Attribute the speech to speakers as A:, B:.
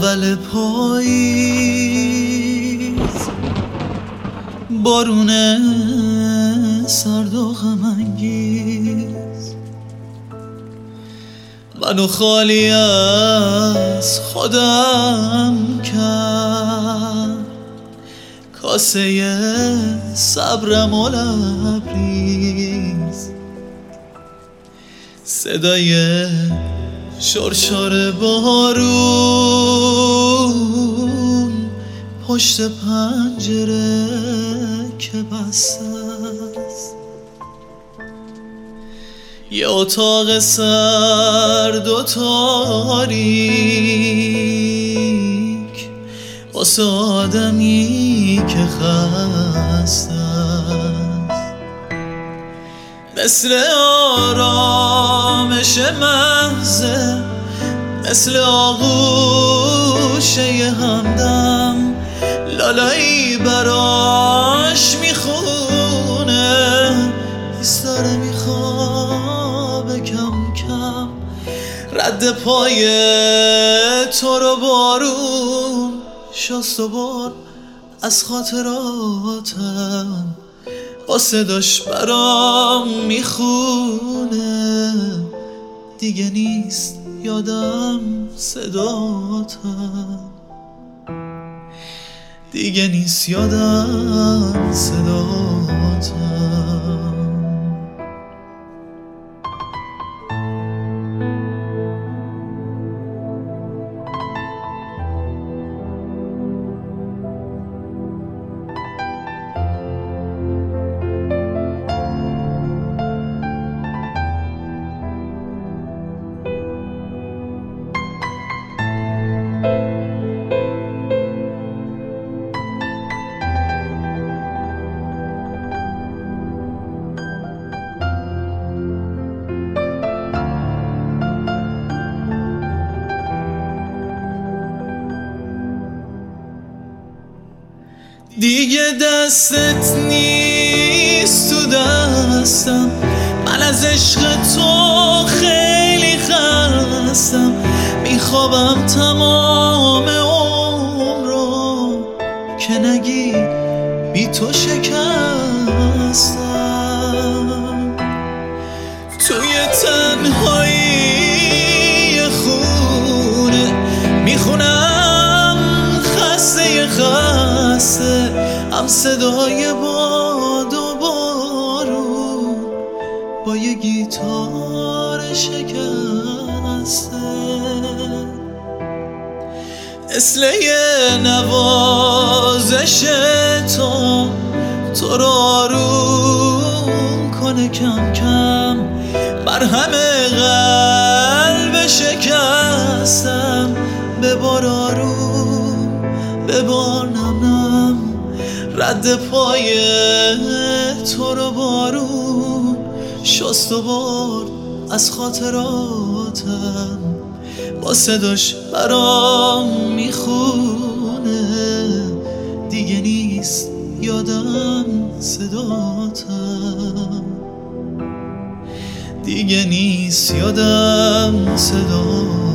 A: اول پاییز، بارون سرد و غم‌انگیز، منو خالی از خودم کرد، کاسه صبرم و لبریز، صدای شرشر بارون پشت پنجره که بسته است، یه اتاق سرد و تاریک واسه آدمی که خسته است، مثل آرامش محضه، مثل آغوش یه همدم، لالایی براش میخونه، ایستاره میخوابه کم کم، رد پای تو رو بارون شست و بار از خاطراتم، با صداش برام میخونه، دیگه نیست یادم صداتم، دیگه نیست یادم صداتم. دیگه دستت نیست تو دستم، من از عشق تو خیلی خستم، میخوابم تمام عمرم که نگی بی تو شکستم، توی تنهایی خونه میخونم خسته خسته، هم صدای باد و بارون با یه گیتار شکسته، مثل یه نوازش تو رو آروم کنه کم کم، مرهم قلب شکستم، ببار آروم ببار نم نم، رد پای تو رو بارون شست و برد از خاطراتم، با صداش برام میخونه، دیگه نیست یادم صداتم، دیگه نیست یادم صداتم.